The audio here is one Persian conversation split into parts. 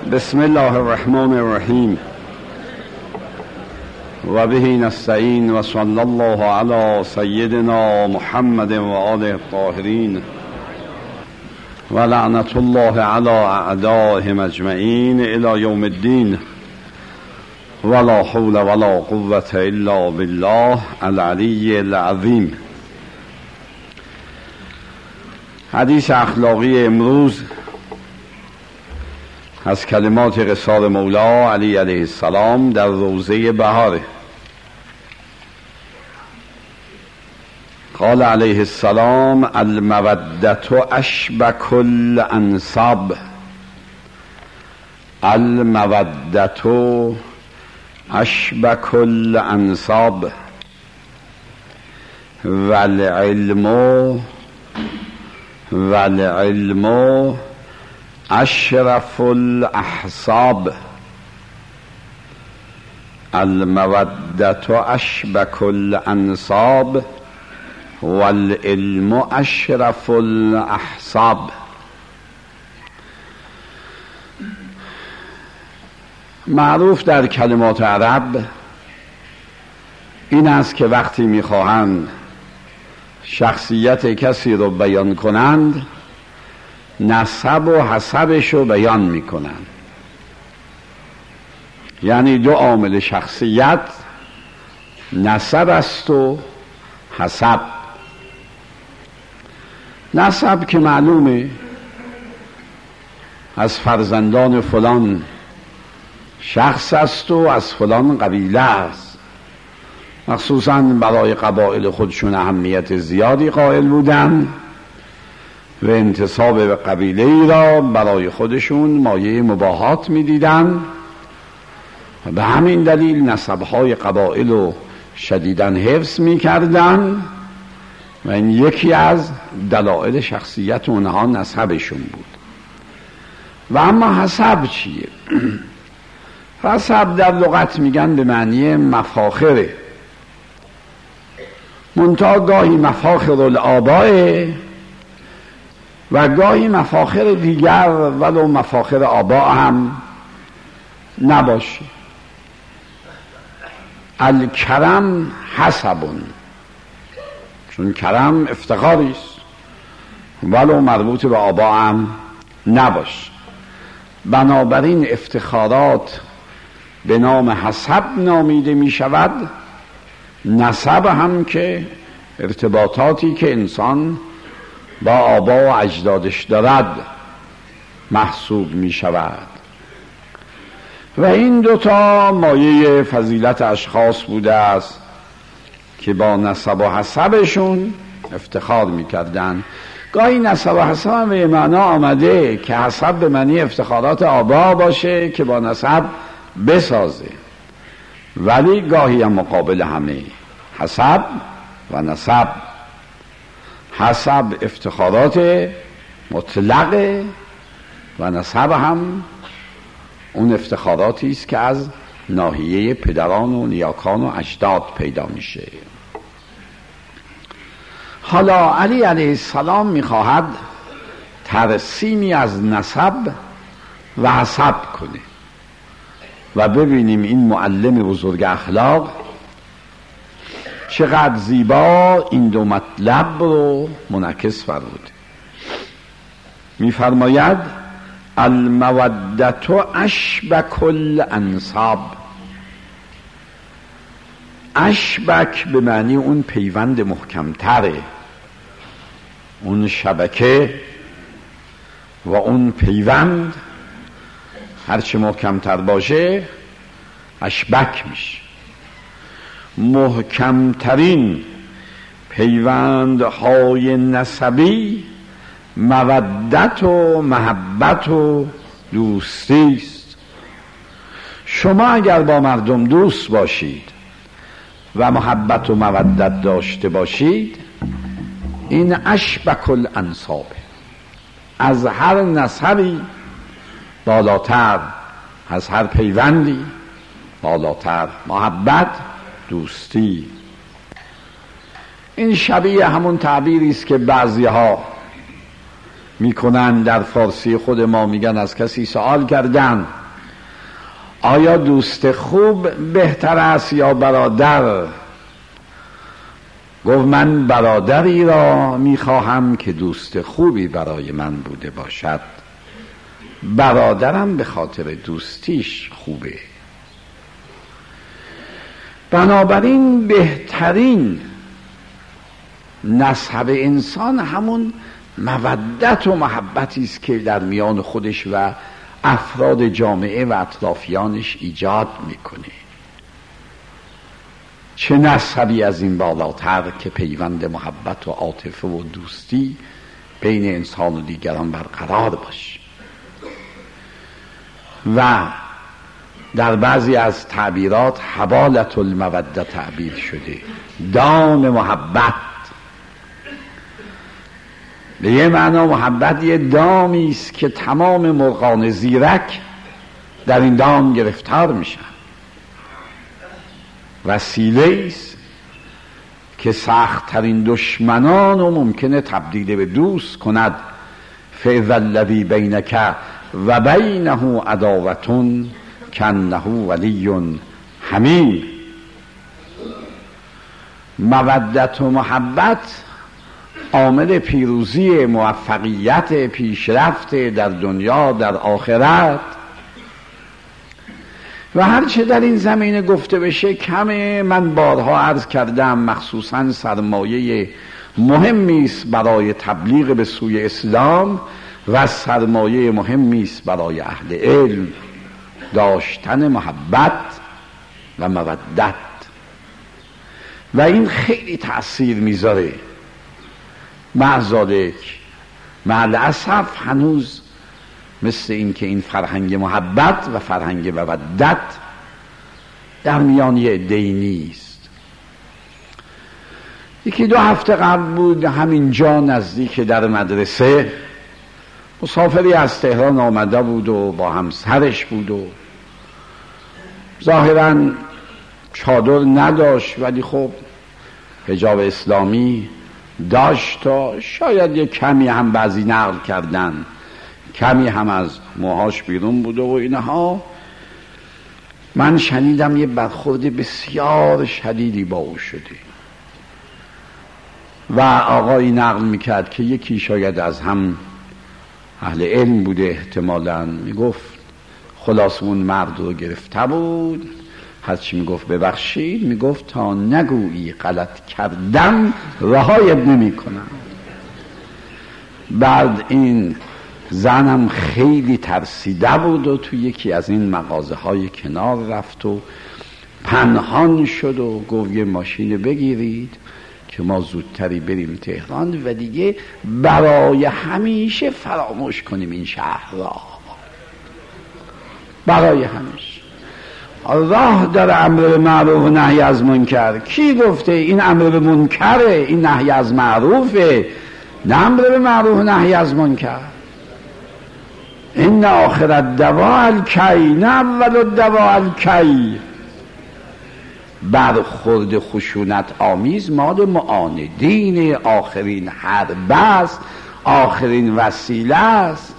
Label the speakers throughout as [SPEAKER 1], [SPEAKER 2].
[SPEAKER 1] بسم الله الرحمن الرحیم و به نستعین و صلی الله علی سیدنا محمد و آله الطاهرین و لعنت الله علی اعدائهم اجمعین الی یوم الدین ولا حول ولا قوة الا بالله العلی العظیم. حدیث اخلاقی امروز از کلمات قصار مولا علی علیه السلام در روضه بهاره. قال علیه السلام: المودة اشبک الانساب. المودة اشبک الانساب والعلم اشرف الاحساب. المودة اشبک الانساب والعلم اشرف الاحساب. معروف در کلمات عرب این است که وقتی میخواهند شخصیت کسی رو بیان کنند نسب و حسبش رو بیان میکنند. یعنی دو عامل شخصیت نسب است و حسب. نسب که معلومه از فرزندان فلان شخص است و از فلان قبیله است. مخصوصا برای قبایل خودشون اهمیت زیادی قائل بودن و انتساب به قبیله ای را برای خودشون مایه مباهات می دیدن و به همین دلیل نسبهای قبایل رو شدیداً حفظ می کردن و این یکی از دلایل شخصیت اونها نسبشون بود. و اما حسب چیه؟ حسب در لغت میگن به معنی مفاخره، منتها گاهی مفاخر الآباء و گاهی مفاخر دیگر ولو مفاخر آباء هم نباشه. الکرم حسبون، چون کرم افتخاری است ولو مربوط به آباء هم نباشه. بنابراین افتخارات به نام حسب نامیده می شود. نسب هم که ارتباطاتی که انسان با آبا و اجدادش دارد محسوب می شود. و این دوتا مایه فضیلت اشخاص بوده است که با نسب و حسبشون افتخار می کردن. گاهی نسب و حسب هم به معنا آمده که حسب به معنی افتخارات آبا باشه که با نسب بسازه، ولی گاهی هم مقابل همه حسب و نسب. حسب افتخارات مطلقه و نسب هم اون افتخاراتی است که از ناحیه پدران و نیاکان و اجداد پیدا میشه. حالا علی علیه السلام میخواهد ترسیمی از نسب و حسب کنه و ببینیم این معلم بزرگ اخلاق چقدر زیبا این دو مطلب رو منعکس فرموده. میفرماید المودة اشبک الانساب. اشبک به معنی اون پیوند محکمتره، اون شبکه و اون پیوند هرچه محکمتر باشه اشبک میشه. محکمترین پیوندهای نسبی مودت و محبت و دوستی است. شما اگر با مردم دوست باشید و محبت و مودت داشته باشید این اشبک الانساب، از هر نسبی بالاتر، از هر پیوندی بالاتر محبت دوستی. این شبیه همون تعبیری است که بعضی ها میکنن در فارسی خود ما، میگن از کسی سوال کردن آیا دوست خوب بهتر است یا برادر؟ گفت من برادری را میخواهم که دوست خوبی برای من بوده باشد. برادرم به خاطر دوستیش خوبه. بنابراین بهترین نسب انسان همون مودت و محبتی است که در میان خودش و افراد جامعه و اطرافیانش ایجاد میکنه. چه نسبی از این بالاتر که پیوند محبت و عاطفه و دوستی بین انسان و دیگران برقرار باشه. و در بعضی از تعبیرات حبالت الموده تعبیر شده، دام محبت. به یه معنا محبت یه دامی است که تمام مرغان زیرک در این دام گرفتار میشن. وسیله است که سخت ترین دشمنان رو ممکنه تبدیل به دوست کند. فاذا الذی بینک و بینه عداوة کانه ولی حمیم. مودت و محبت عامل پیروزی، موفقیت، پیشرفت در دنیا در آخرت. و هرچه در این زمینه گفته بشه کمه. من بارها عرض کردم مخصوصا سرمایه مهمی است برای تبلیغ به سوی اسلام و سرمایه مهمی است برای اهل علم داشتن محبت و مودت. و این خیلی تأثیر میذاره. معذالک مع الاسف هنوز مثل این که این فرهنگ محبت و فرهنگ مودت در میان یه عده‌ای نیست. یکی 2 هفته قبل بود همینجا نزدیک در مدرسه مسافری از تهران آمده بود و با همسرش بود و ظاهراً چادر نداشت ولی خب حجاب اسلامی داشت تا شاید یه کمی هم بعضی نقل کردن کمی هم از موهاش بیرون بوده و اینها. من شنیدم یه برخورد بسیار شدیدی با او شده و آقایی نقل میکرد که یکی شاید از هم اهل علم بوده احتمالاً، میگفت خلاص اون مرد رو گرفته بود، هرچی میگفت ببخشید، میگفت تا نگویی غلط کردم رهایت نمی کنم. بعد این زنم خیلی ترسیده بود و تو یکی از این مغازه های کنار رفت و پنهان شد و گفت یه ماشین بگیرید که ما زودتری بریم تهران و دیگه برای همیشه فراموش کنیم این شهر را. برای همیشه. راه داره امر به معروف و نهی از منکر. کی گفته این امر به منکره، این نهی از معروفه؟ نه امر به معروف و نهی از منکر. این آخر الدواء الکی، نه اول الدواء الکی. برخورد خشونت آمیز مال معاندین، آخرین حرب است، آخرین وسیله است.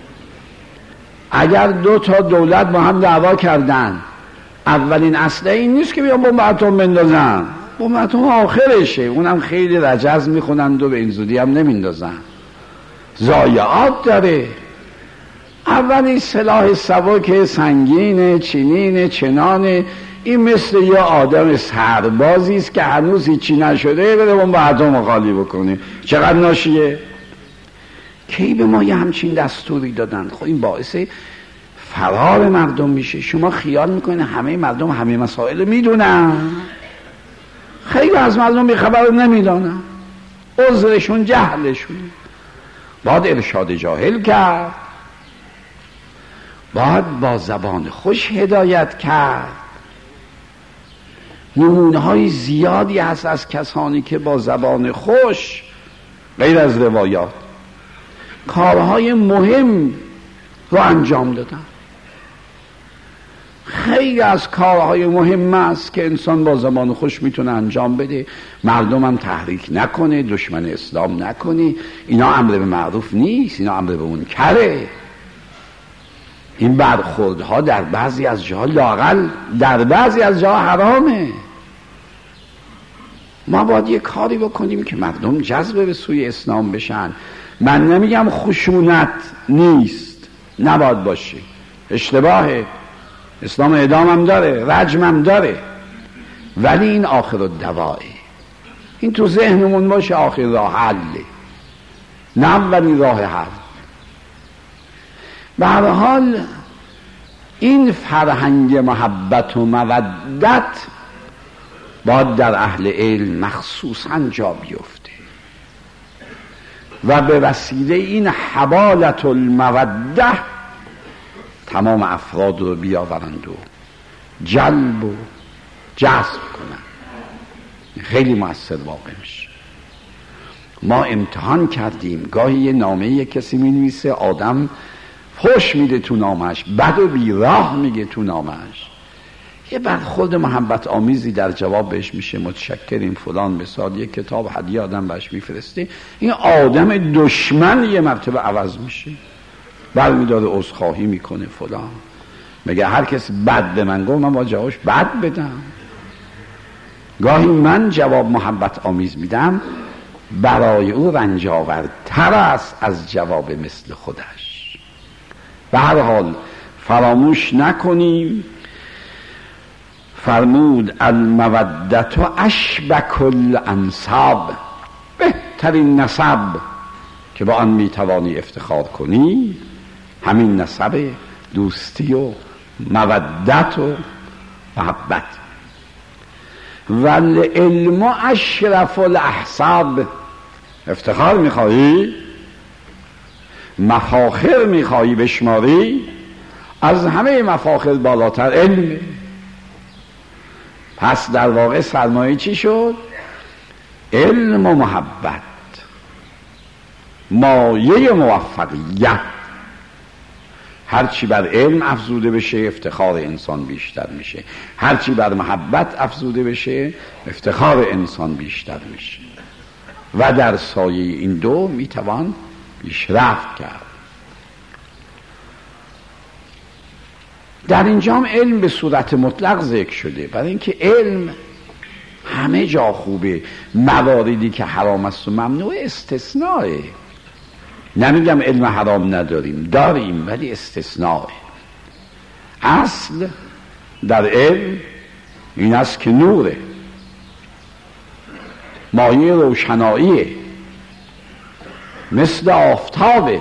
[SPEAKER 1] اگر 2 تا دولت با هم دعوا کردن اولین اصله این نیست که بیان بمب اتم بندازن، بمب اتم آخرشه، اونم خیلی رجز میخونند و به این زودی هم نمیندازن، ضایعات داره. اولین سلاح سبک سنگین چینین چنانه، این مثل یه آدم سربازی است که هنوز هیچی نشده بره بمب اتم خالی بکنه. چقدر ناشیه. کی به ما یه همچین دستوری دادن؟ خب این باعث فرار مردم میشه. شما خیال میکنین همه مردم همه مسائل میدونن؟ خیلی از مردم بیخبر نمیدونن، عذرشون جهلشون. باید ارشاد جاهل کرد، باید با زبان خوش هدایت کرد. نمونه های زیادی هست از کسانی که با زبان خوش غیر از روایات کارهای مهم رو انجام دادن. خیلی از کارهای مهم است که انسان با زبان خوش میتونه انجام بده، مردم هم تحریک نکنه، دشمن اسلام نکنه. اینا امر به معروف نیست، اینا امر به منکره. این برخوردها در بعضی از جاها لااقل در بعضی از جاها حرامه. ما باید یه کاری بکنیم که مردم جذب به سوی اسلام بشن. من نمیگم خشونت نیست، نباید باشه، اشتباهه، اسلام اعدام هم داره، رجم هم داره، ولی این آخر الدوائه، این تو ذهنمون باشه آخر راه حله، نه اولین راه حل. به هر حال این فرهنگ محبت و مودت باید در اهل علم مخصوصا جا بیفته و به وسیله این حبالت الموده تمام افراد رو بیاورند و جلب و جذب کنند. خیلی مؤثر واقع میشه. ما امتحان کردیم، گاهی یه نامه یه کسی می نویسه، آدم فحش میده تو نامش، بد و بیراه میگه تو نامش، یه برخورد محبت آمیزی در جواب بهش میشه، متشکریم فلان بسار، یه کتاب هدیه آدم بهش میفرسته، این آدم دشمن یه مرتبه عوض میشه، برمیداره عذرخواهی میکنه فلان، میگه هر کسی بد به من گفت من با جوابش بد بدم. گاهی من جواب محبت آمیز میدم، برای او رنجاورتر است از جواب مثل خودش. به هر حال فراموش نکنیم، فرمود المودت اشبک الانساب، بهترین نسب که با آن میتوانی افتخار کنی همین نسب دوستی و مودت و محبت. والعلم اشرف الاحساب، افتخار میخوایی، مفاخر میخوایی بشماری، از همه مفاخر بالاتر علم. پس در واقع سرمایه چی شد؟ علم و محبت، مایه موفقیت. هرچی بر علم افزوده بشه افتخار انسان بیشتر میشه، هرچی بر محبت افزوده بشه افتخار انسان بیشتر میشه و در سایه این دو میتوان پیشرفت کرد. در اینجا هم علم به صورت مطلق ذکر شده، برای اینکه علم همه جا خوبه، مواردی که حرام است و ممنوع استثناء. نمیگم علم حرام نداریم، داریم، ولی استثناء. اصل در علم این است که نوره، مایه روشناییه، مثل آفتابه.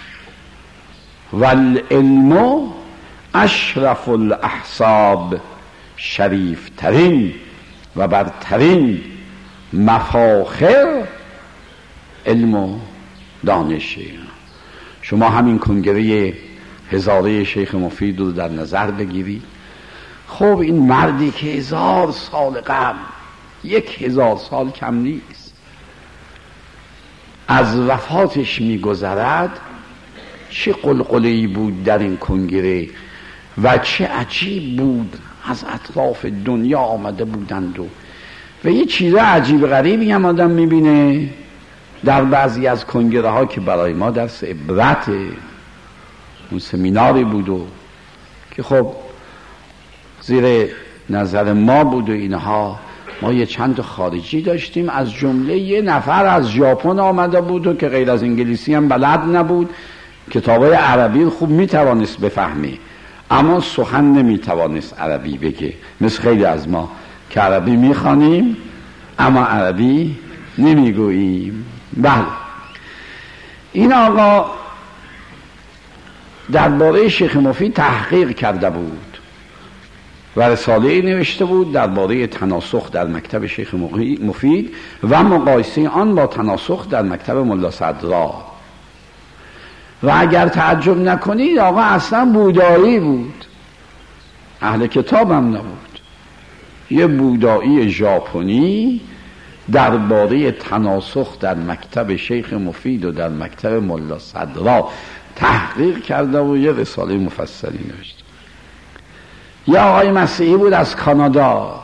[SPEAKER 1] والعلم اشرف الاحساب، شریف ترین و برترین مفاخر علم و دانشه. شما همین کنگره هزاره شیخ مفید رو در نظر بگیرید. خب این مردی که 1000 سال قبل، 1000 سال کم نیست، از وفاتش میگذرد، چه قلقله‌ای بود در این کنگره و چه عجیب بود، از اطراف دنیا آمده بودند و یه چیز عجیب غریبی هم آدم میبینه در بعضی از کنگره ها که برای ما درس عبرت. اون سمیناری بود که خب زیر نظر ما بود و اینها، ما یه چند خارجی داشتیم، از جمله یه نفر از ژاپن آمده بود و که غیر از انگلیسی هم بلد نبود، کتابای عربی خوب میتوانست بفهمه اما سخن نمیتوانست عربی بگه، مثل خیلی از ما که عربی میخوانیم اما عربی نمیگوییم. بله، این آقا درباره شیخ مفید تحقیق کرده بود و رساله نوشته بود درباره تناسخ در مکتب شیخ مفید و مقایسه آن با تناسخ در مکتب ملا صدرا. و اگر تعجب نکنید آقا اصلا بودایی بود، اهل کتاب هم نبود، یه بودایی ژاپنی درباره تناسخ در مکتب شیخ مفید و در مکتب ملا صدرا تحقیق کرده و یه رساله مفصلی نوشته. یه آقای مسیحی بود از کانادا،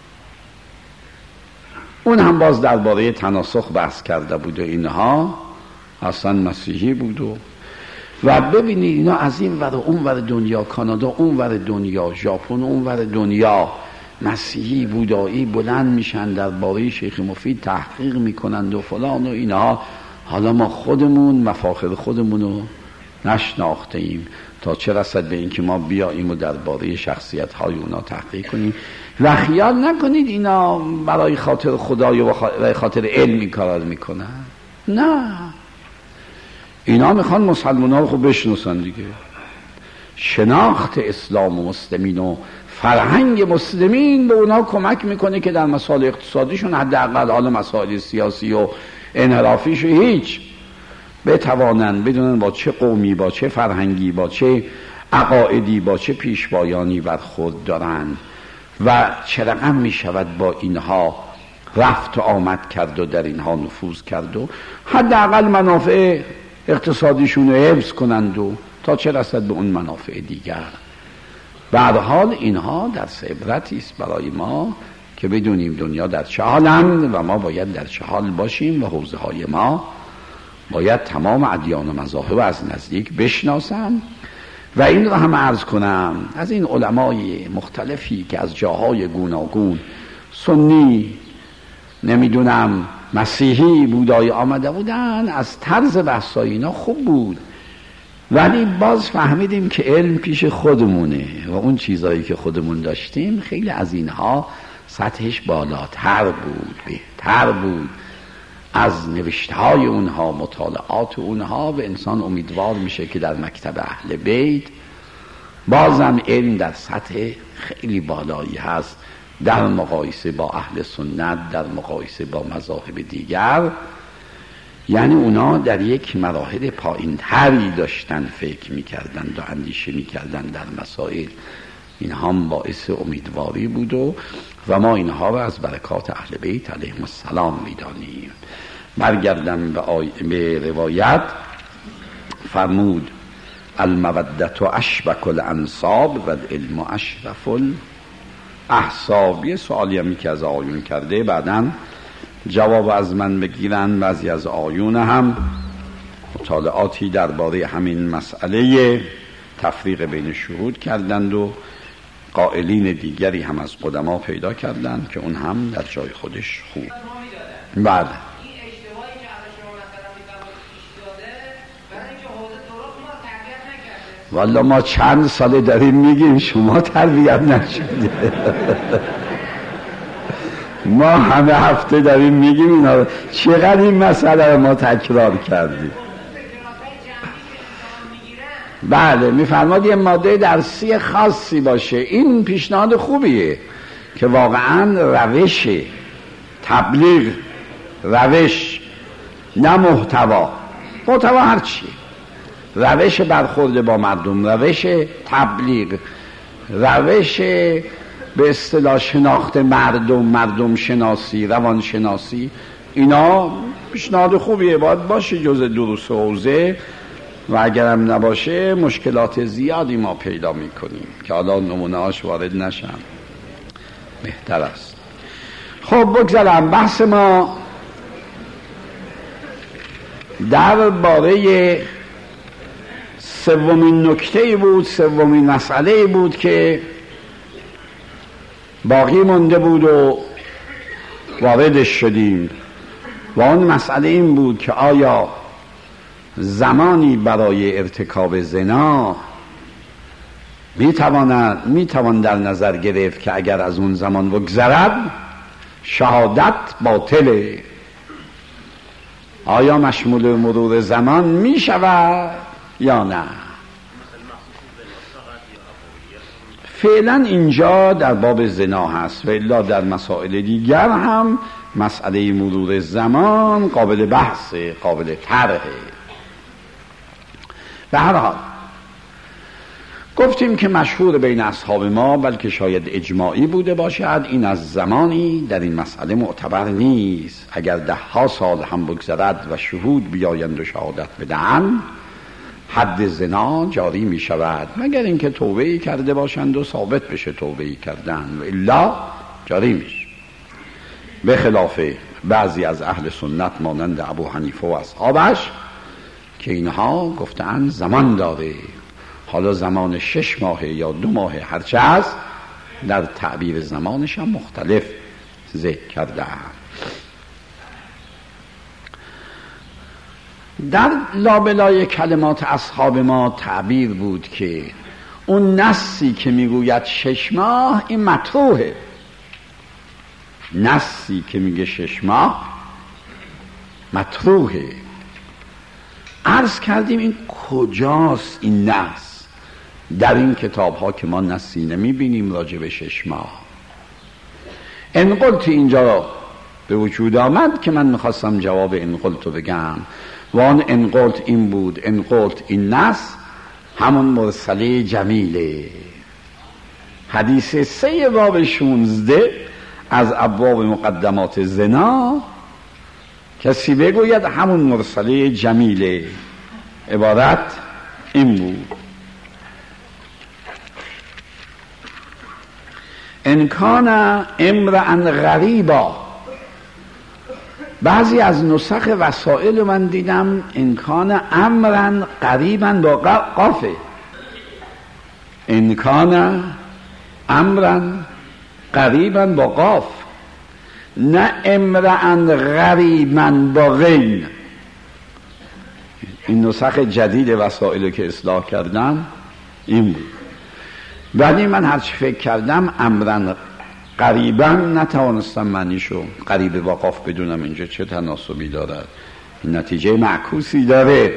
[SPEAKER 1] اون هم باز درباره تناسخ بحث کرده بود و اینها، اصلا مسیحی بود و و ببینید اینا از این ور و اون ور دنیا، کانادا اون ور دنیا، ژاپن اون ور دنیا، مسیحی بودایی بلند میشن درباره شیخ مفید تحقیق میکنند و فلان و اینها. حالا ما خودمون مفاخر خودمونو نشناخته ایم، تا چه رسد به اینکه ما بیاییم و درباره شخصیت های اونا تحقیق کنیم. و خیال نکنید اینا برای خاطر خدای و برای خاطر علم این کارا رو میکنن. نه، اینا میخوان مسلمان ها رو خوب بشناسن دیگه. شناخت اسلام و مسلمین و فرهنگ مسلمین به اونا کمک میکنه که در مسائل اقتصادیشون حداقل، حالا مسائل سیاسی و انحرافیش هیچ، بتوانند بدونن با چه قومی، با چه فرهنگی، با چه عقایدی، با چه پیشوایانی برخورد دارن و چه رقم میشود با اینها رفت و آمد کرد و در اینها نفوذ کرد و حداقل منافع اقتصادیشون رو حفظ کنند و تا چه رسد به اون منافع دیگر. به هر حال اینها درس عبرتی است برای ما که بدونیم دنیا در چه حالند و ما باید در چه حال باشیم و حوزه های ما باید تمام ادیان و مذاهب از نزدیک بشناسم. و این رو هم عرض کنم از این علمای مختلفی که از جاهای گوناگون، سنی، نمیدونم مسیحی، بودایی آمده بودن، از طرز بحثای اینا خوب بود، ولی باز فهمیدیم که علم پیش خودمونه و اون چیزایی که خودمون داشتیم خیلی از اینها سطحش بالاتر بود، بهتر بود از نوشته‌های اونها، مطالعات اونها. و انسان امیدوار میشه که در مکتب اهل بیت بازم علم در سطح خیلی بالایی هست در مقایسه با اهل سنت، در مقایسه با مذاهب دیگر. یعنی اونا در یک مراحل پایین تری داشتن فکر میکردن و اندیشه میکردن در مسائل. این هم باعث امیدواری بود و ما اینها رو از برکات اهل بیت علیهم السلام میدانیم. برگردم به روایت. فرمود المودت اشبک الانساب و العلم اشرف الاحساب. یه سوالی همی که از آیون کرده بعداً جواب از من بگیرن. بعضی از آیون هم مطالعاتی درباره همین مسئله تفریق بین شهود کردند و قائلین دیگری هم از قدما پیدا کردند که اون هم در جای خودش خوب. بله والا ما چند ساله داریم میگیم شما تربیت نشدید. ما همه هفته داریم میگیم اینا، چقدر این مسئله رو ما تکرار کردیم. بله میفرماد یه ماده درسی خاصی باشه. این پیشنهاد خوبیه که واقعا روش تبلیغ، روش نه محتوا هرچی، روش برخورد با مردم، روش تبلیغ، روش به اصطلاح شناخت مردم شناسی، روان شناسی، اینا پیشنهاد خوبیه، باید باشه جز دروس حوزه. و اگرم نباشه مشکلات زیادی ما پیدا میکنیم که حالا نمونه‌اش وارد نشم، بهتر است. خب بگذارم بحث ما درباره سومین نکته بود، سومین مسئله بود که باقی مونده بود و واردش شدیم و اون مسئله این بود که آیا زمانی برای ارتکاب زنا میتوان در نظر گرفت که اگر از اون زمان بگذرد شهادت باطله؟ آیا مشمول مرور زمان میشود یا نه؟ فعلا اینجا در باب زنا هست و الا در مسائل دیگر هم مسئله مرور زمان قابل بحث، قابل طرحه. به هر حال گفتیم که مشهور بین اصحاب ما، بلکه شاید اجماعی بوده باشد، این از زمانی در این مسئله معتبر نیست. اگر 10 سال هم بگذرد و شهود بیایند و شهادت بدهند حد زنا جاری می شود، مگر اینکه توبه‌ای کرده باشند و ثابت بشه توبه‌ای کردن، و الا جاری میشه. به خلاف بعضی از اهل سنت مانند ابو حنیفه و اصحابش که اینها گفتن زمان داره، حالا زمان 6 ماه یا 2 ماه هرچه است، در تعبیر زمانش هم مختلف ذکر کرده. در لابلای کلمات اصحاب ما تعبیر بود که اون نصی که میگوید 6 ماه این مطروحه، نصی که میگه 6 ماه مطروحه. عرض کردیم این کجاست این نص؟ در این کتاب ها که ما نصی نمیبینیم راجع به 6 ماه. انقلت اینجا به وجود آمد که من میخواستم جواب انقلت رو بگم و آن انقلت این بود، انقلت این نص همون مرسله جمیله، حدیث 3 باب 16 از ابواب مقدمات زنا. کسی بگوید همون مرسله جمیله، عبارت این بود: ان کان امرأ غریبا. بعضی از نسخ وسائل من دیدم ان کان امرا قریبا با قافه، ان کان امرا قریبا با قاف، نه امرأ غریبا با غین. این نسخ جدید وسائل که اصلاح کردم این بود. ولی من هرچی فکر کردم امرا قریبا نتوانستم معنیشو قریب با قاف بدونم اینجا چه تناسبی دارد. این نتیجه معکوسی داره.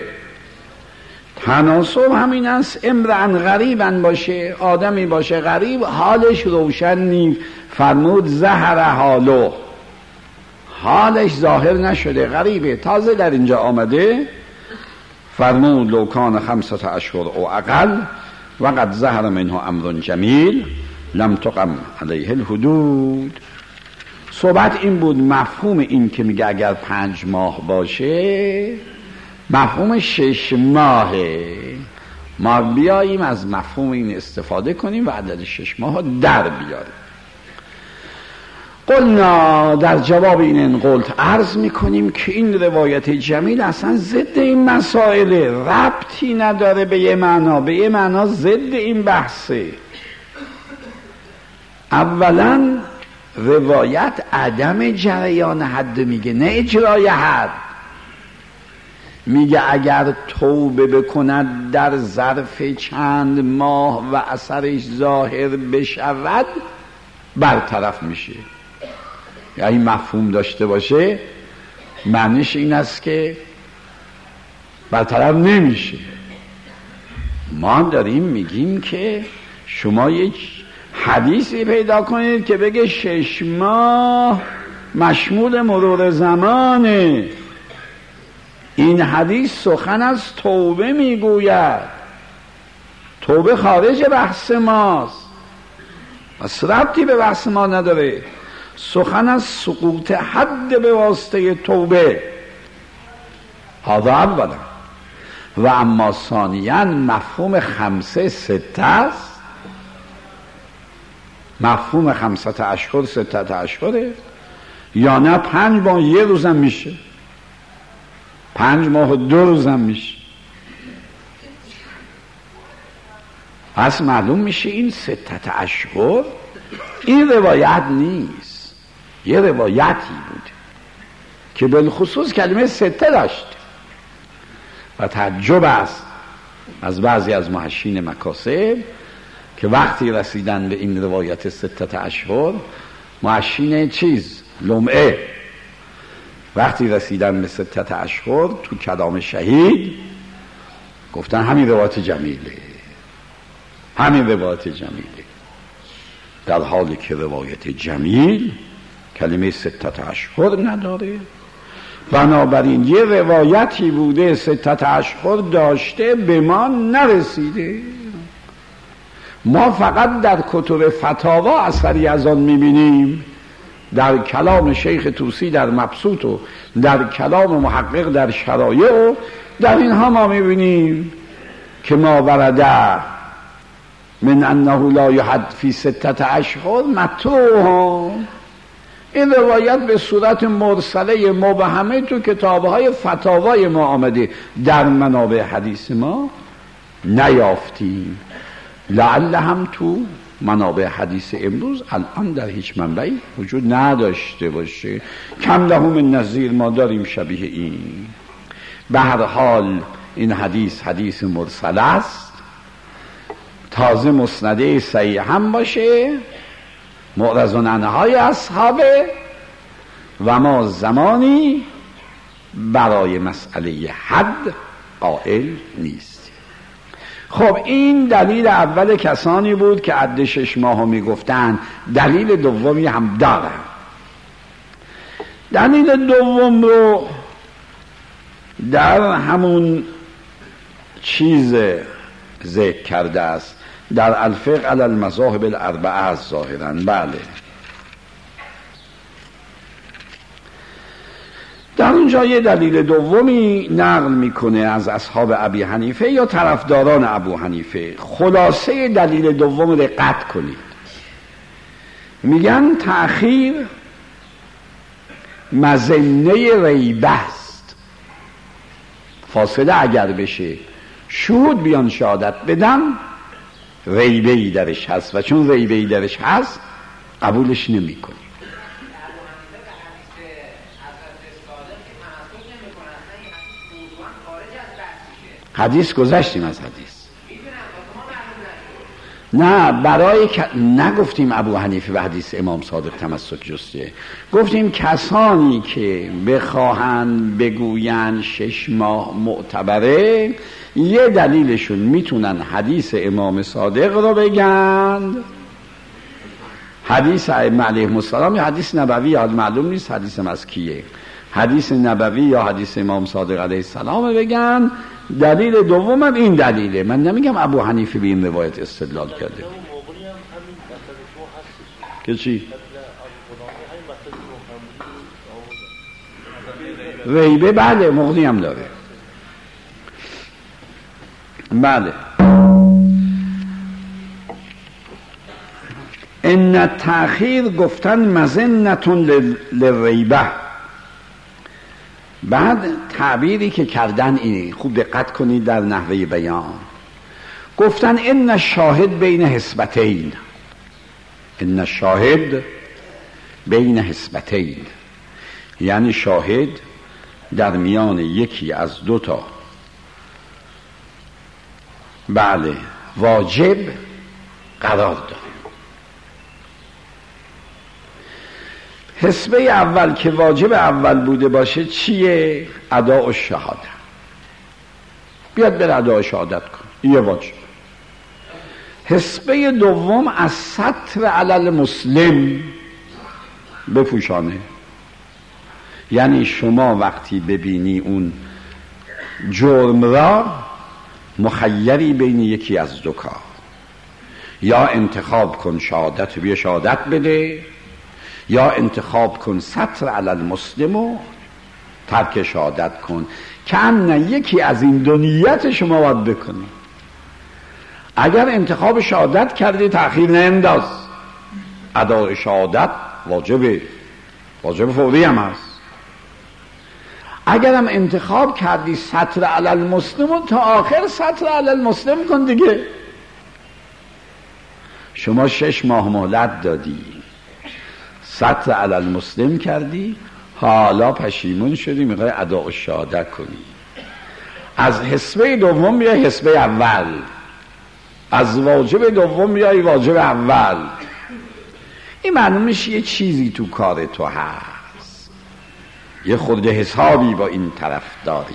[SPEAKER 1] تناسب همین است امرأ غریبا باشه، آدمی باشه غریب، حالش روشن نیست. فرمود ظهر حالو، حالش ظاهر نشده، غریبه، تازه در اینجا آمده. فرمود لو کان 5 اشهر او اقل و قد ظهر منه امر جمیل لم تقم علیه الحدود. صحبت این بود، مفهوم این که میگه اگر 5 ماه باشه مفهوم 6 ماهه. ما بیاییم از مفهوم این استفاده کنیم و عدد 6 ماه در بیاریم. قلنا، در جواب این انقلت عرض میکنیم که این روایت جمیل اصلا ضد این مسائل، ربطی نداره به یه معنا، به یه معنا ضد این بحثه. اولا روایت عدم جریان حد میگه، نه اجرای حد. میگه اگر توبه بکند در ظرف چند ماه و اثرش ظاهر بشود برطرف میشه. یعنی مفهوم داشته باشه معنیش این است که برطرف نمیشه. ما داریم میگیم که شما یک حدیثی پیدا کنید که بگه 6 ماه مشمول مرور زمانه. این حدیث سخن از توبه میگوید، توبه خارج بحث ماست، پس ربطی به بحث ما نداره. سخن از سقوط حد به واسطه توبه، هذا اولا. و اما ثانیاً مفهوم 5 6 است. مفهوم 5 اشهر 6 اشهره، یا نه 5 ماه 1 روزم میشه، 5 ماه و 2 روزم میشه. پس معلوم میشه این 6 اشهر این روایت نیست، یه روایتی بود که بالخصوص کلمه 6 داشت. و تعجب است از بعضی از محشین مکاسب که وقتی رسیدن به این روایت 6 اشهر، محشین لمعه، وقتی رسیدن به 6 اشهر تو کلام شهید گفتن همین روایت جمیله، همین روایت جمیله، در حالی که روایت جمیل کلمه 6 اشهر نداره. بنابراین یه روایتی بوده 6 اشهر داشته به ما نرسیده. ما فقط در کتب فتاوا اثری از آن میبینیم، در کلام شیخ طوسی در مبسوط و در کلام محقق در شرایع و در اینها ما میبینیم که ما ورده من انه لا یحد فی 6 اشهر مطروح. این روایت به صورت مرسله مبهمه تو کتاب‌های فتاوای ما آمده، در منابع حدیث ما نیافتیم. لعل هم تو منابع حدیث امروز الان در هیچ منبعی وجود نداشته باشه. کم له من نظیر، ما داریم شبیه این. به هر حال این حدیث مرسل است، تازه مسنده صحیح هم باشه، معرض عنهای اصحابه و ما زمانی برای مسئله حد قائل نیست. خب این دلیل اول کسانی بود که عد 6 ماهو میگفتن. دلیل دومی هم دارن. دلیل دوم رو در همون چیز ذکر کرده است، در الفقه علی المذاهب الاربعه ظاهرا. بله، در اونجا یه دلیل دومی نقل میکنه از اصحاب ابی حنیفه یا طرفداران ابو حنیفه. خلاصه دلیل دوم رو دقت کنید. میگن تأخیر مظنه ریبه است. فاصله اگر بشه، شهود بیان شهادت بدن، ریبه‌ای درش هست و چون ریبه‌ای درش هست قبولش نمی‌کنی. حدیث گذشتیم از حدیث. نه، برای نگفتیم ابو حنیفه به حدیث امام صادق تمسک جسته، گفتیم کسانی که بخواهند بگوین 6 ماه معتبره، یه دلیلشون میتونن حدیث امام صادق رو بگن، حدیث ائمه علیهم السلام یا حدیث نبوی، یا معلوم نیست حدیث مزکیه، حدیث نبوی یا حدیث امام صادق علیه السلام بگن. دلیل دومم این دلیله. من نمیگم ابو حنیفه به این روایت استدلال کرده که چی؟ ریبه بله مغنی هم داره. بله، ان تأخیر گفتن مظنتون للریبه. بعد تعبیری که کردن اینه، خوب دقت کنید در نحوه بیان. گفتن ان شاهد بین حسبتین، ان شاهد بین حسبتین، یعنی شاهد در میان یکی از 2 تا بله واجب قرار داره. حسبه اول که واجب اول بوده باشه چیه؟ اداء الشهاده. بیاد بر اداء شهادت کن، یه واجب. حسبه دوم از ستر علی المسلم بپوشانه، یعنی شما وقتی ببینی اون جرم را، مخیری بین یکی از 2 کار، یا انتخاب کن شهادت بیا شهادت بده، یا انتخاب کن ستر علی المسلم و ترک شهادت کن، که ان یکی از این 2 نیت شما باید بکنی. اگر انتخاب شهادت کردی تأخیر ننداز، اداء شهادت واجبه، واجب فوری هم هست. اگرم انتخاب کردی ستر علی المسلم، تا آخر ستر علی المسلم کن دیگه. شما 6 ماه مهلت دادی، ستر علی المسلم کردی، حالا پشیمون شدی میخوای اداء شهادت کنی. از حسبه دوم میای حسبه اول، از واجب دوم میای واجب اول. این معلوم میشه یه چیزی تو کار تو هست، یه خورده حسابی با این طرف داری.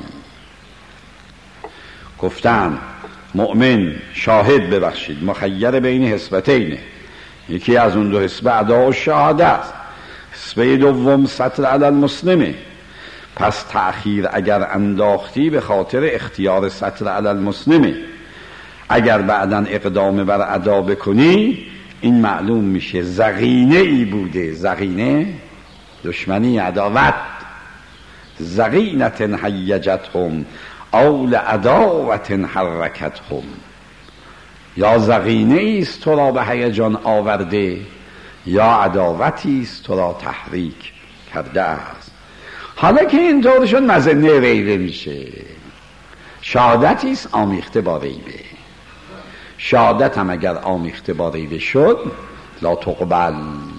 [SPEAKER 1] گفتن مؤمن شاهد ببخشید مخیر بین حسبتینه، یکی از اون 2 حسبه اداء و شهاده است، حسبه دوم ستر علی المسلمه. پس تأخیر اگر انداختی به خاطر اختیار ستر علی المسلمه، اگر بعدن اقدام بر ادا بکنی این معلوم میشه زغینه ای بوده. زغینه دشمنی، عداوت. زغینت حیجتهم او لعداوت حرکتهم، یا زغینه ایست تو را به هیجان آورده، یا عداوتی است تو را تحریک کرده است. حالا که اینطور شد مظنه ریبه میشه. شهادتی است آمیخته با ریبه. شهادت هم اگر آمیخته با ریبه شد لا تقبل.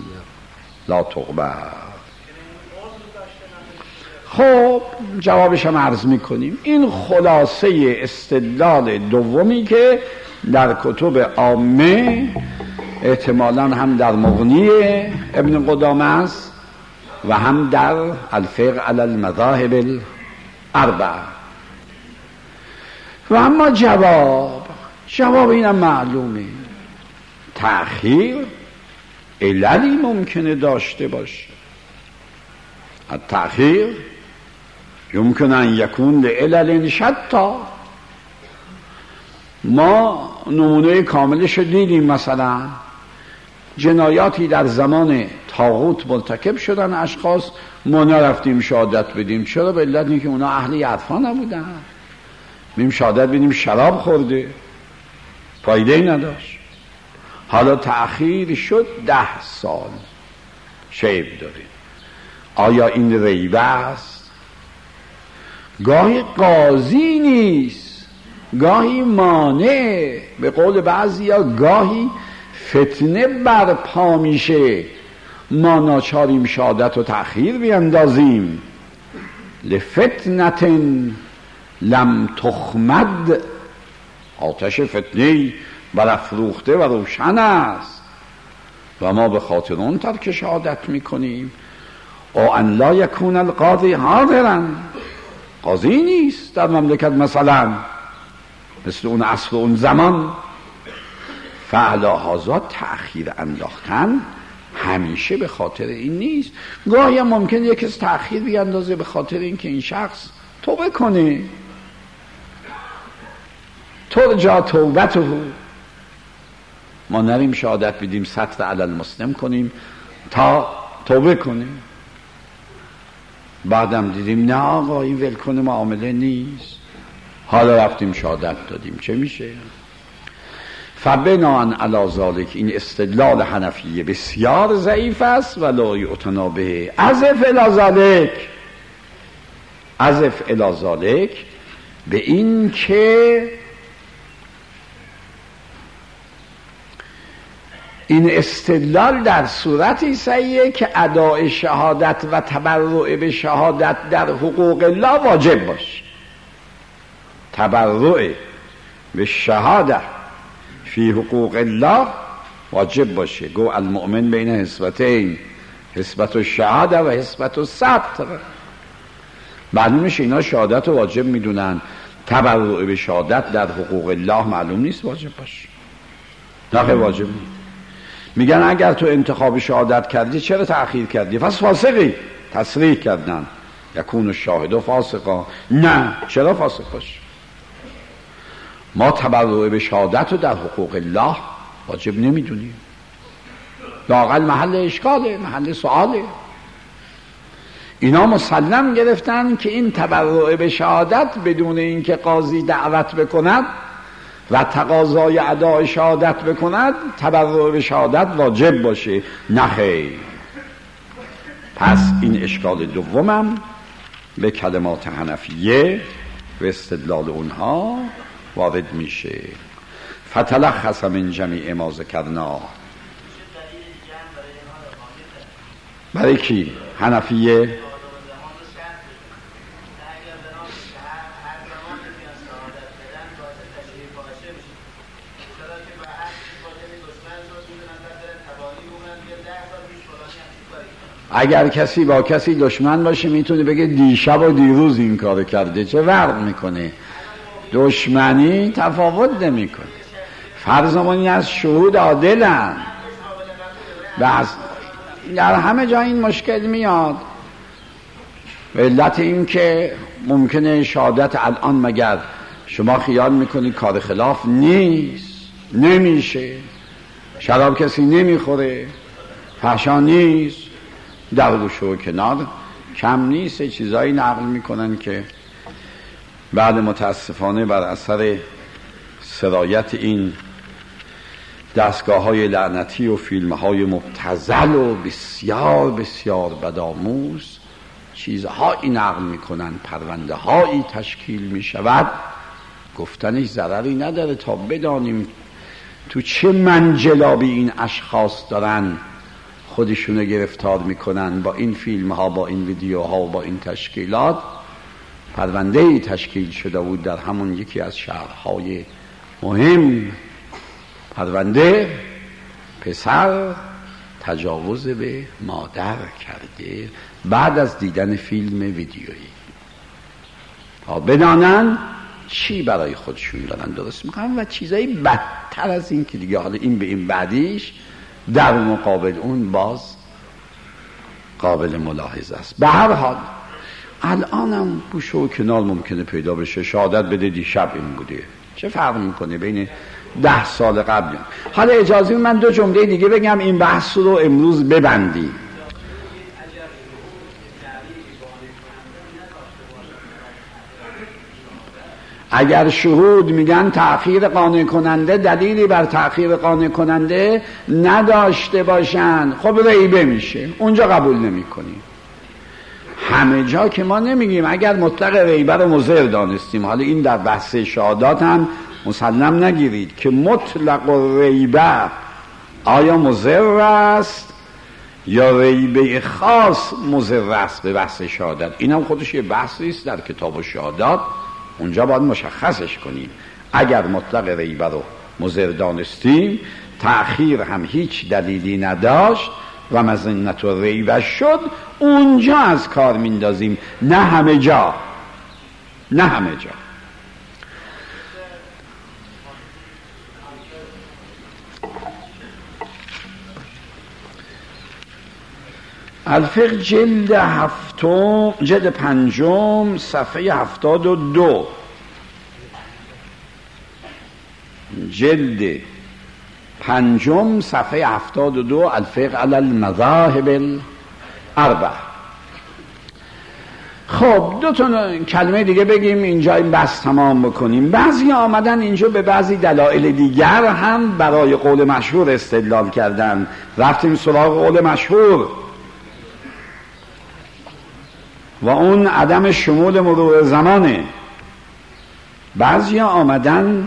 [SPEAKER 1] خب جوابش هم عرض میکنیم. این خلاصه استدلال دومی که در کتب عامه احتمالاً هم در مغنی ابن قدامه است و هم در الفقه علی المذاهب الاربعه. و اما جواب اینم معلومه. تأخیر عللی ممکنه داشته باشه. التأخیر یمکن ان یکون لعلل شتا. ما نمونه کاملش دیدیم. مثلا جنایاتی در زمان طاغوت مرتکب شدن اشخاص، ما نرفتیم شهادت بدیم. چرا؟ به علت اینکه اونا اهل عرفا نبودن. میم شهادت بدیم شراب خورده، فایده نداشت. حالا تأخیر شد 10 سال، شیب داریم. آیا این ریبه است؟ گاهی قاضی نیست، گاهی مانع، به قول بعضیا گاهی فتنه برپا میشه. ما ناچاریم شهادت و تأخیر بیندازیم. لفتنة لم تخمد. آتش فتنه برافروخته و روشن است و ما به خاطر اون ترک شهادت میکنیم. او ان لا یکون القاضی حاضرا. قاضی نیست در مملکت مثلا مثل اون عصر و اون زمان. فعلی هذا تأخیر انداختن همیشه به خاطر این نیست. گاهی هم ممکن یک کس تأخیر بیندازه به خاطر اینکه این شخص توبه کنه. ترجا توبته. ما نریم شهادت بدیم سطر علی المسلم کنیم تا توبه کنیم. بعدم دیدیم نه آقا این ولکن معامله نیست. حالا رفتیم شهادت دادیم، چه میشه؟ فبناء علی ذلک این استدلال حنفیه بسیار ضعیف است و لا یعتنا به. عزف الی ذلک به این که این استدلال در صورتی صحیحه که اداء شهادت و تبرع به شهادت در حقوق الله واجب باشه. تبرع به شهادت فی حقوق الله واجب باشه. گو المؤمن بین حسبتین، حسبت الشهاده و حسبت الستر. معلوم میشه اینا شهادت رو واجب میدونن. تبرع به شهادت در حقوق الله معلوم نیست واجب باشه. نه واجب نیست. میگن اگر تو انتخاب شهادت کردی چرا تأخیر کردی؟ پس فاسقی. تصریح کردن یکون الشاهد فاسقا. نه، چرا فاسق باشه؟ ما تبرع به شهادت رو در حقوق الله واجب نمیدونیم. لااقل محل اشکاله، محل سؤاله. اینا مسلم گرفتن که این تبرع به شهادت بدون اینکه قاضی دعوت بکند و تقاضای اداء شهادت بکند تبرع به شهادت واجب باشه. نه خیر. پس این اشکال دومم به کلمات حنفیه و استدلال اونها وارد میشه. فتلخص من جمیع ما ذکرنا. برای کی؟ حنفیه. اگر کسی با کسی دشمن باشه میتونه بگه دیشب و دیروز این کارو کرده، چه فرق میکنه؟ دشمنی تفاوت نمیکنه. فرضمون از شهود عادلن. بس در همه جا این مشکل میاد. به علت این که ممکنه شهادت الان مگر شما خیال میکنی کار خلاف نیست، نمیشه. شراب کسی نمیخوره، فحشا نیست، در گوشه و کنار کم نیست. چیزایی نقل میکنن که بعد متاسفانه بر اثر سرایت این دستگاه های لعنتی و فیلم های مبتذل و بسیار بسیار بدآموز چیزهایی نقل میکنن، پرونده هایی تشکیل میشود، گفتنش ضرری نداره تا بدانیم تو چه منجلابی این اشخاص دارن خودشونو گرفتار میکنن. با این فیلم ها، با این ویدیوها و با این تشکیلات پرونده‌ای تشکیل شده بود در همون یکی از شهرهای مهم. پرونده پسر تجاوز به مادر کرده بعد از دیدن فیلم ویدیویی، تا بدانن چی برای خودشون دارن درست میکنن و چیزایی بدتر از این که دیگه حالا این به این بعدیش در مقابل اون باز قابل ملاحظه است. به هر حال الانم گوشه و کنار ممکنه پیدا بشه شهادت بده دیشب این بوده، چه فرق میکنه بین 10 سال قبل. حالا اجازه من 2 جمله دیگه بگم این بحث رو امروز ببندیم. اگر شهود میگن تأخیر قانع کننده دلیلی بر تأخیر قانع کننده نداشته باشن، خب ریبه میشه، اونجا قبول نمی کنیم. همه جا که ما نمیگیم. اگر مطلق ریبه رو مضر دانستیم، حالا این در بحث شهادات هم مسلم نگیرید که مطلق ریبه آیا مضر است یا ریبه خاص مضر است به بحث شهادت، این هم خودش یه بحثی است در کتاب شهادات، اونجا باید مشخصش کنیم. اگر مطلق ریبه رو مضر دانستیم، تأخیر هم هیچ دلیلی نداشت و مظنة ریبه شد، اونجا از کار میندازیم، نه همه جا. نه همه جا. الفقه جلد 5 صفحه 72. جلد 5 صفحه 72 الفقه علی المذاهب الاربع. خب 2 تا کلمه دیگه بگیم اینجا این بحث تمام بکنیم. بعضی آمدن اینجا به بعضی دلایل دیگر هم برای قول مشهور استدلال کردن. رفتیم سراغ قول مشهور و اون عدم شمول مرور زمانه. بعضی آمدن،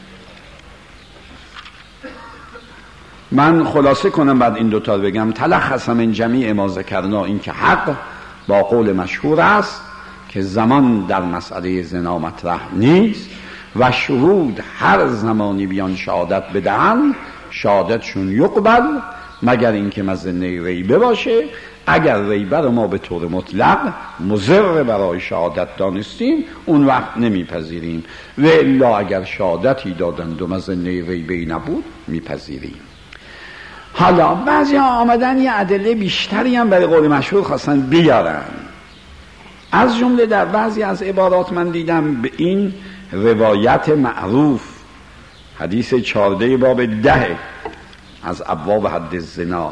[SPEAKER 1] من خلاصه کنم بعد این 2 تا بگم. تلخص من جمیع ما ذکرنا، این که حق با قول مشهور است که زمان در مسئله زنا مطرح نیست و شهود هر زمانی بیان شهادت بدهن شهادتشون یقبل مگر اینکه مظنه ریبه باشه. اگر ریبه رو ما به طور مطلق مضر برای شهادت دانستیم، اون وقت نمیپذیریم، و الا اگر شهادتی دادند و مظنه ریبه نبود میپذیریم. حالا بعضی ها آمدن یه ادله بیشتری هم برای قول مشهور خواستن بیارن. از جمله در بعضی از عبارات من دیدم به این روایت معروف، حدیث 14 باب 10 از ابواب حد الزنا،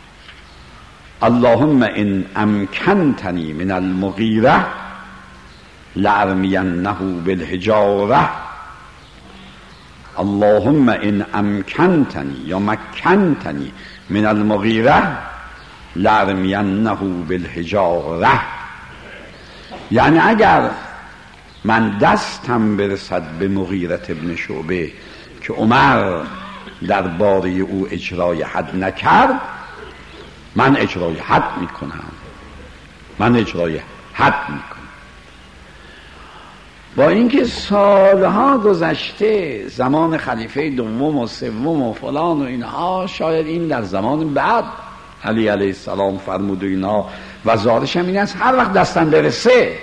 [SPEAKER 1] اللهم ان امکنتنی من المغیره لارمینه بالحجاره، اللهم ان امکنتنی یا مکنتنی من المغیره لارمینه بالحجاره. یعنی اگر من دستم برسد به مغیرة ابن شعبه که عمر در باره او اجرای حد نکرد، من اجرای حد میکنم. با اینکه سالها گذشته، زمان خلیفه دوم و سوم و فلان و اینها، شاید این در زمان بعد علی علیه السلام فرمود و اینها، و زادش هم این است هر وقت دستن برسه.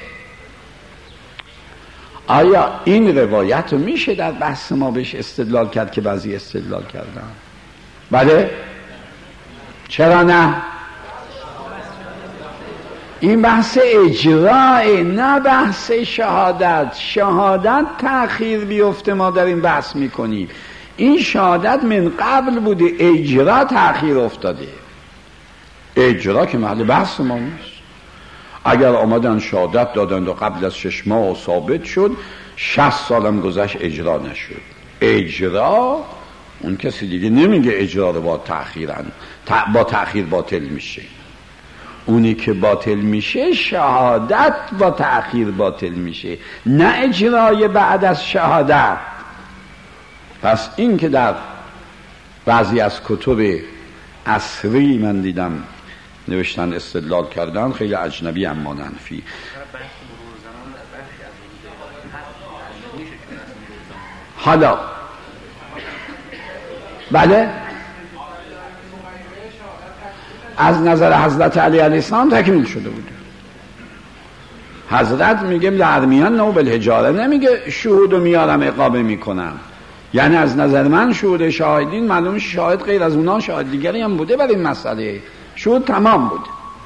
[SPEAKER 1] آیا این روایت رو میشه در بحث ما بهش استدلال کرد که بعضی استدلال کردن؟ بله؟ چرا نه؟ این بحث اجرای، نه بحث شهادت. شهادت تأخیر بیفته ما در این بحث میکنیم. این شهادت من قبل بوده، اجرا تأخیر افتاده. اجرا که محل بحث ما نیست. اگر آمدن شهادت دادند و قبل از 6 ماه ثابت شد، 60 سالم گذشت اجرا نشد. اجرا اون کسی دیگه نمیگه اجرا رو با تأخیر باطل میشه. اونی که باطل میشه شهادت با تأخیر باطل میشه، نه اجرای بعد از شهادت. پس این که در بعضی از کتب عصری من دیدم نوشتن استدلال کردن، خیلی اجنبی اما منفی. حالا بله، از نظر حضرت علی علیه السلام تکمیل شده بود. حضرت میگه لعرمیان نو بالحجاره، نمیگه شهودو میارم اقامه میکنم. یعنی از نظر من شهود شاهدین معلوم شاهد غیر از اونا شاهد دیگری هم بوده برای این مسئله، شهود تمام بود.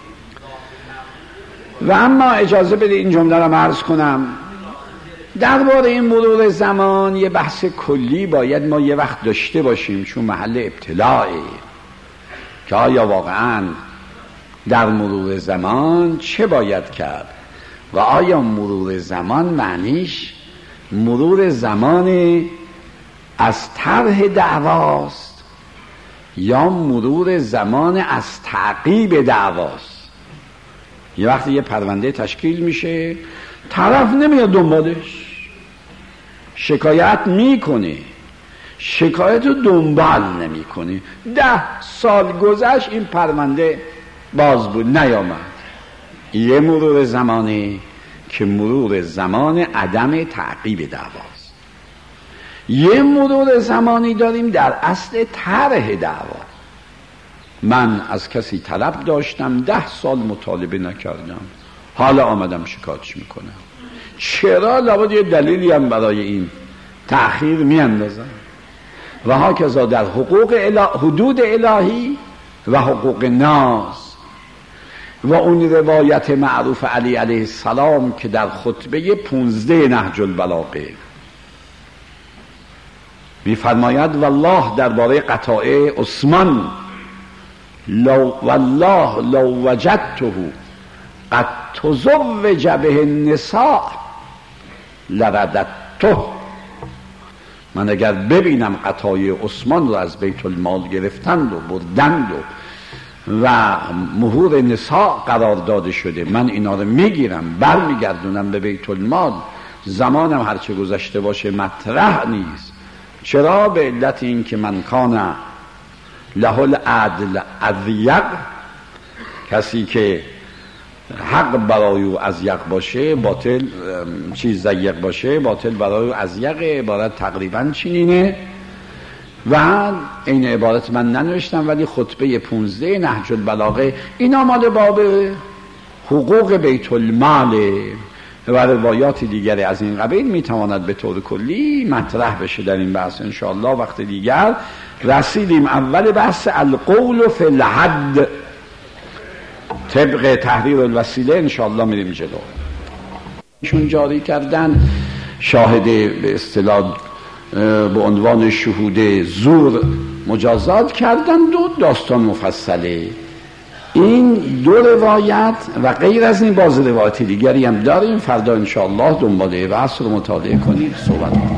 [SPEAKER 1] و اما اجازه بده این جمله را عرض کنم، درباره این مرور زمان یه بحث کلی باید ما یه وقت داشته باشیم، چون محل ابتلاعه که آیا واقعا در مرور زمان چه باید کرد و آیا مرور زمان معنیش مرور زمان از طرح دعواست یا مرور زمان از تعقیب دعواست. یه وقتی یه پرونده تشکیل میشه، طرف نمیاد دنبالش، شکایت میکنه، شکایت رو دنبال نمیکنه، 10 سال گذشت این پرونده باز بود نیامد. یه مرور زمانی که مرور زمان عدم تعقیب دعواست. یه مرور زمانی داریم در اصل طرح دعوا. من از کسی طلب داشتم، 10 سال مطالبه نکردم، حالا آمدم شکایتش میکنم. چرا؟ لابد یه دلیلی هم برای این تأخیر میاندازم. و هاکذا در حدود الهی و حقوق ناس. و اون روایت معروف علی علیه السلام که در خطبه 15 نهج البلاغه میفرماید والله درباره قطاع عثمان، والله لو وجدته قد تزوج به النساء لرددته. من اگر ببینم قطاع عثمان رو از بیت المال گرفتند و بردند و مهور نساء قرار داده شده، من اینا رو میگیرم برمیگردونم به بیت المال. زمانم هرچه گذشته باشه مطرح نیست. چرا؟ به علت این که من کان له العدل اضیق، کسی که حق برای او اضیق باشه باطل، چیز ضیق باشه باطل برای او اضیق. عبارت تقریبا چنینه و این عبارت من ننوشتم ولی خطبه 15 نهج البلاغه اینا مال باب حقوق بیت المال و روایات دیگری از این قبیل میتواند به طور کلی مطرح بشه در این بحث. انشاءالله وقت دیگر رسیدیم اول بحث القول فی الحد طبق تحریر الوسیله، انشاءالله میریم جلو. چون جاری کردن شاهد به اصطلاح به عنوان شهود زور مجازات کردن، 2 داستان مفصله. این 2 روایت و غیر از این باز روایت دیگری هم داریم. فردا انشاءالله دنباله بحث رو مطالعه کنید، صحبت کنید.